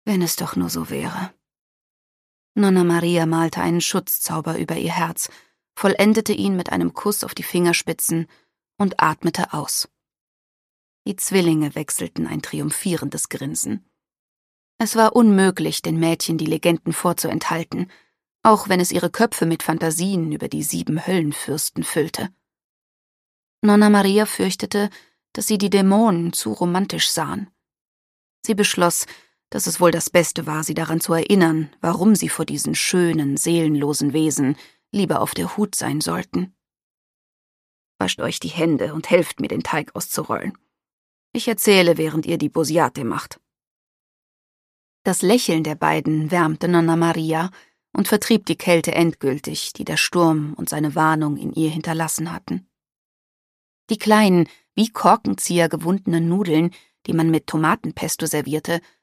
Wenn es doch nur so wäre. Nonna Maria malte einen Schutzzauber über ihr Herz, vollendete ihn mit einem Kuss auf die Fingerspitzen und atmete aus. Die Zwillinge wechselten ein triumphierendes Grinsen. Es war unmöglich, den Mädchen die Legenden vorzuenthalten, auch wenn es ihre Köpfe mit Fantasien über die 7 Höllenfürsten füllte. Nonna Maria fürchtete, dass sie die Dämonen zu romantisch sahen. Sie beschloss, dass es wohl das Beste war, sie daran zu erinnern, warum sie vor diesen schönen, seelenlosen Wesen lieber auf der Hut sein sollten. »Wascht euch die Hände und helft mir, den Teig auszurollen. Ich erzähle, während ihr die Bosiate macht.« Das Lächeln der beiden wärmte Nonna Maria und vertrieb die Kälte endgültig, die der Sturm und seine Warnung in ihr hinterlassen hatten. Die kleinen, wie Korkenzieher gewundenen Nudeln, die man mit Tomatenpesto servierte,